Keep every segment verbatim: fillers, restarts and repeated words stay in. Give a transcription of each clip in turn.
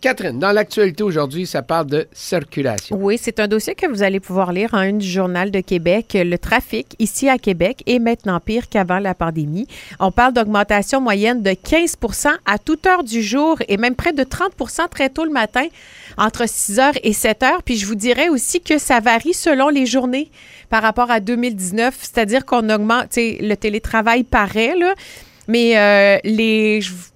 Catherine, dans l'actualité aujourd'hui, ça parle de circulation. Oui, c'est un dossier que vous allez pouvoir lire en une du Journal de Québec. Le trafic ici à Québec est maintenant pire qu'avant la pandémie. On parle d'augmentation moyenne de quinze pour cent à toute heure du jour et même près de trente pour cent très tôt le matin, entre six heures et sept heures. Puis je vous dirais aussi que ça varie selon les journées par rapport à deux mille dix-neuf, c'est-à-dire qu'on augmente, tu sais, le télétravail paraît, là, mais euh, les...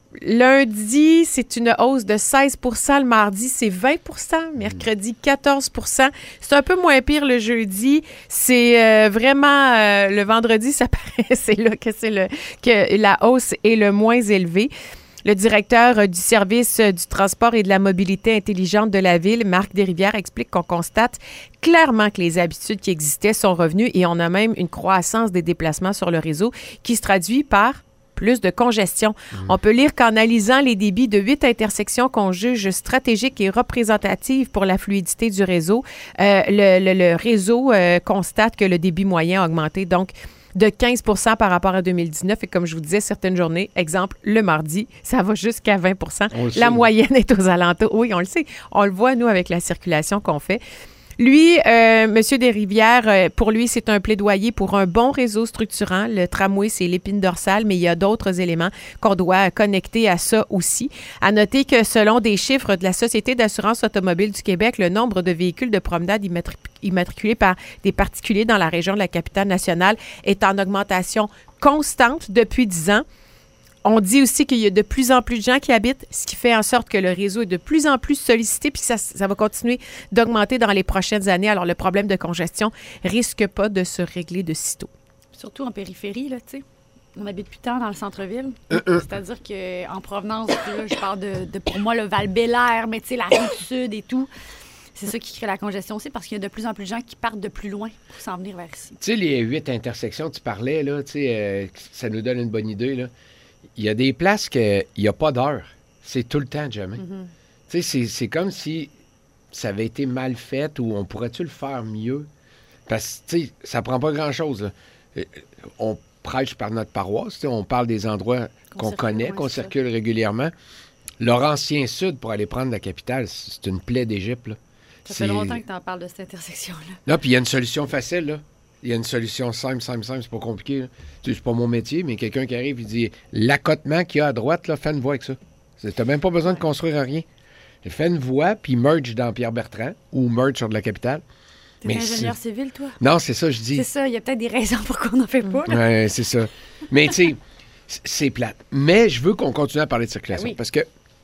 Lundi, c'est une hausse de seize pour cent. Le mardi, c'est vingt pour cent. Mercredi, quatorze pour cent. C'est un peu moins pire le jeudi. C'est euh, vraiment... Euh, le vendredi, ça paraît, c'est là que, c'est le, que la hausse est le moins élevée. Le directeur euh, du service euh, du transport et de la mobilité intelligente de la ville, Marc Desrivières, explique qu'on constate clairement que les habitudes qui existaient sont revenues et on a même une croissance des déplacements sur le réseau qui se traduit par plus de congestion. Mmh. On peut lire qu'en analysant les débits de huit intersections qu'on juge stratégiques et représentatives pour la fluidité du réseau, euh, le, le, le réseau euh, constate que le débit moyen a augmenté donc de quinze pour cent par rapport à deux mille dix-neuf. Et comme je vous disais, certaines journées, exemple, le mardi, ça va jusqu'à vingt pour cent. La moyenne est aux alentours. Oui, on le sait. On le voit, nous, avec la circulation qu'on fait. Lui, euh, M. Desrivières, euh, pour lui, c'est un plaidoyer pour un bon réseau structurant. Le tramway, c'est l'épine dorsale, mais il y a d'autres éléments qu'on doit connecter à ça aussi. À noter que selon des chiffres de la Société d'assurance automobile du Québec, le nombre de véhicules de promenade immatric- immatriculés par des particuliers dans la région de la capitale nationale est en augmentation constante depuis dix ans. On dit aussi qu'il y a de plus en plus de gens qui habitent, ce qui fait en sorte que le réseau est de plus en plus sollicité, puis ça, ça va continuer d'augmenter dans les prochaines années. Alors, le problème de congestion risque pas de se régler de sitôt. Surtout en périphérie, là, tu sais. On habite plus tant dans le centre-ville. Euh, euh. C'est-à-dire qu'en provenance, là, je parle de, de, pour moi, le Val-Bélair, mais tu sais, la Rive-Sud et tout. C'est ça qui crée la congestion aussi, parce qu'il y a de plus en plus de gens qui partent de plus loin pour s'en venir vers ici. Tu sais, les huit intersections, tu parlais, là, tu sais, euh, ça nous donne une bonne idée, là. Il y a des places qu'il n'y a pas d'heure. C'est tout le temps, jamais. Mm-hmm. Tu sais, c'est, c'est comme si ça avait été mal fait ou on pourrait-tu le faire mieux? Parce que, tu sais, ça prend pas grand-chose, là. On prêche par notre paroisse, on parle des endroits qu'on, qu'on connaît, qu'on circule régulièrement. Laurentien Sud, pour aller prendre la capitale, c'est une plaie d'Égypte, là. Ça c'est... fait longtemps que tu en parles de cette intersection-là. Là, puis il y a une solution facile, là. Il y a une solution simple, simple, simple, c'est pas compliqué. Là. Tu sais, c'est pas mon métier, mais quelqu'un qui arrive et dit l'accotement qu'il y a à droite, là, fais une voie avec ça. T'as même pas besoin de construire rien. Fais une voie, puis merge dans Pierre-Bertrand ou merge sur de la capitale. T'es mais ingénieur si... civil, toi? Non, c'est ça, je dis. C'est ça, il y a peut-être des raisons pour qu'on n'en fait pas. Oui, c'est ça. Mais tu sais, c'est plate. Mais je veux qu'on continue à parler de circulation. Ben oui. Parce que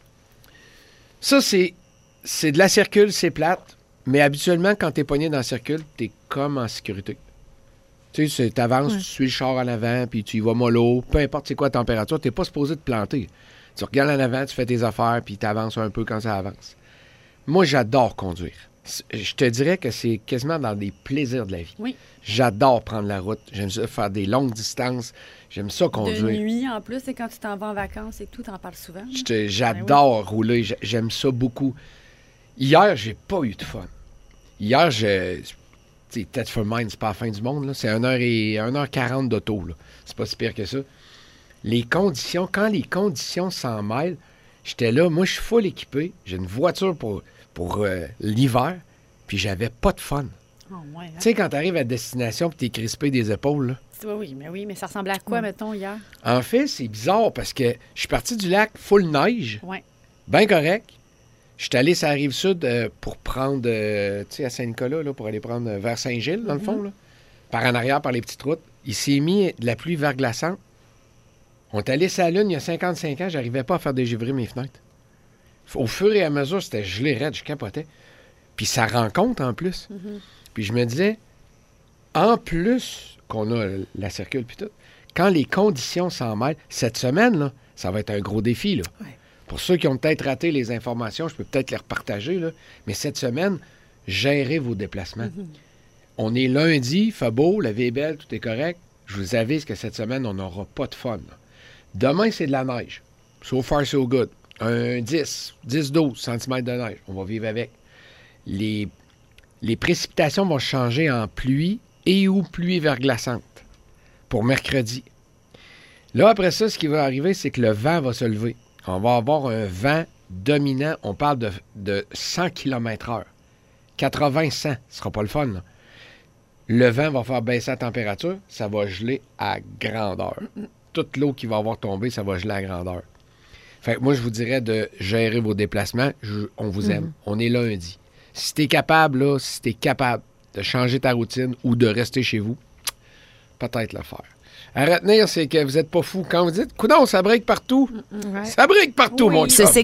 ça, c'est, c'est de la circule, c'est plate. Mais habituellement, quand t'es pogné dans le circule, t'es comme en sécurité. Tu sais, tu avances, ouais. Tu suis le char en avant, puis tu y vas mollo, peu importe c'est quoi la température, tu n'es pas supposé te planter. Tu regardes en avant, tu fais tes affaires, puis tu avances un peu quand ça avance. Moi, j'adore conduire. Je te dirais que c'est quasiment dans des plaisirs de la vie. Oui. J'adore prendre la route. J'aime ça faire des longues distances. J'aime ça conduire. De nuit, en plus, et quand tu t'en vas en vacances et tout, t'en parles souvent. Te, j'adore ben oui. rouler. J'aime ça beaucoup. Hier, j'ai pas eu de fun. Hier, je... C'est peut-être for mine, c'est pas la fin du monde. Là. C'est une heure quarante d'auto. Là. C'est pas si pire que ça. Les conditions, quand les conditions s'en mêlent, j'étais là, moi je suis full équipé. J'ai une voiture pour, pour euh, l'hiver, puis j'avais pas de fun. Oh, ouais, hein? Tu sais, quand t'arrives à destination et t'es crispé des épaules. Là. Oui, mais oui, mais ça ressemblait à quoi, mmh. mettons, hier? En fait, c'est bizarre parce que je suis parti du lac full neige. Ouais. Bien correct. Je suis allé sur la Rive-Sud euh, pour prendre, euh, tu sais, à Saint-Nicolas, là, pour aller prendre euh, vers Saint-Gilles, dans mm-hmm. le fond, là, par en arrière, par les petites routes. Il s'est mis de la pluie verglaçante. On est allé sur la Lune il y a cinquante-cinq ans, j'arrivais pas à faire dégivrer mes fenêtres. Au fur et à mesure, c'était gelé raide, je capotais. Puis ça rend compte, en plus. Mm-hmm. Puis je me disais, en plus qu'on a la circule puis tout, quand les conditions s'en mêlent, cette semaine, là, ça va être un gros défi, là. Ouais. Pour ceux qui ont peut-être raté les informations, je peux peut-être les repartager, là. Mais cette semaine, gérez vos déplacements. Mm-hmm. On est lundi, fait beau, la vie est belle, tout est correct. Je vous avise que cette semaine, on n'aura pas de fun. Là. Demain, c'est de la neige. So far, so good. Un dix, dix douze centimètres de neige. On va vivre avec. Les, les précipitations vont changer en pluie et ou pluie verglaçante pour mercredi. Là, après ça, ce qui va arriver, c'est que le vent va se lever. On va avoir un vent dominant, on parle de, de cent kilomètres heure. quatre-vingts cent, ce sera pas le fun, là. Le vent va faire baisser la température, ça va geler à grandeur. Toute l'eau qui va avoir tombé, ça va geler à grandeur. Fait que moi, je vous dirais de gérer vos déplacements. Je- on vous aime. Mhm. On est lundi. Si t'es capable, là, si t'es capable de changer ta routine ou de rester chez vous, peut-être le faire. À retenir, c'est que vous n'êtes pas fou. Quand vous dites, coudonc, ça brique partout, Ouais. ça brique partout, Oui. mon Ce chum.